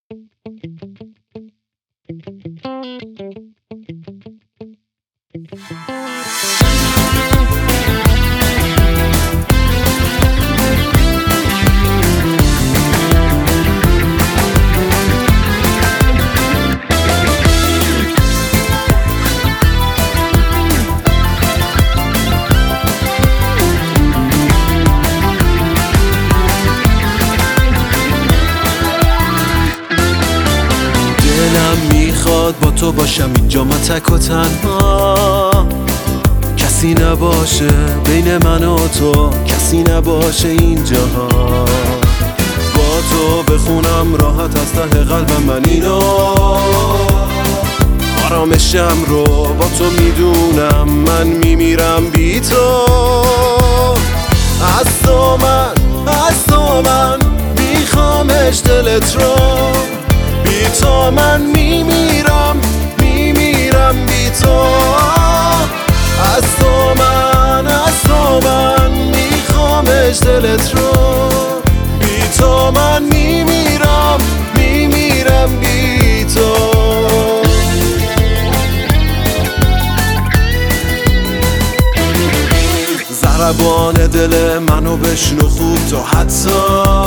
با تو باشم اینجا من تک و تنها، کسی نباشه بین من و تو، کسی نباشه اینجاها. با تو بخونم راحت از ته قلبم من اینو، آرامشم رو با تو میدونم، من میمیرم بی تو. از تو من میخوامش دلت رو، بی تو من میمیرم بی تو. از تو من میخوامش دلت رو، بی تو من میمیرم بی تو. ضربان دل منو بشنو خوب تو، حتی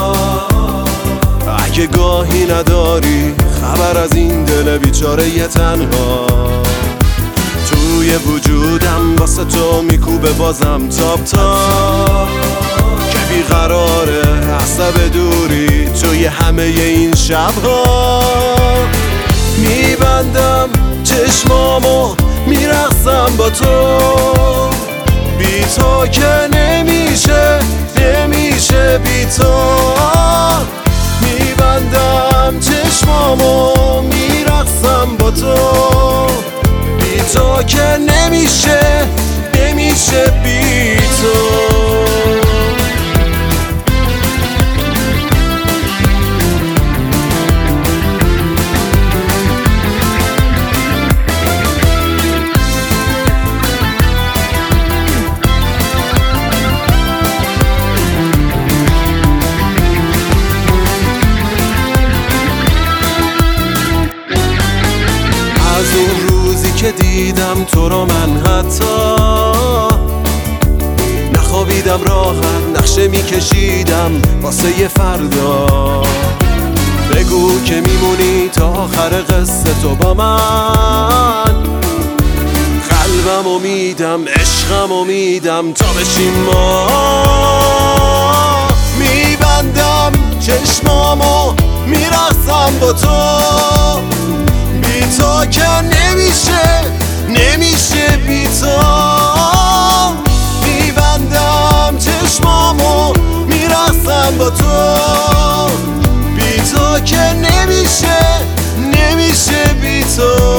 اگه گاهی نداری خبر از این دل بیچاره تنها. توی وجودم واسه تو میکوبه بازم تاپ تاپ، که بیقراره عصب دوری توی همه این شبها. میبندم چشمامو میرقصم با تو، بی تو که نمیشه بی تو. میبندم چشمامو میرقصم با تو، بی تو که نمیشه بی تو. از اون روزی که دیدم تو رو من حتی نخوابیدم، راحت نقشه میکشیدم واسه یه فردا. بگو که میمونی تا آخر قصه تو با من، قلبمو میدم عشقمو میدم تا بشیم ما. میبندم چشمامو میرقصم با تو، بی تو که نمیشه بی تو. میبندم چشمامو میرقصم با تو، بی تو که نمیشه بی تو.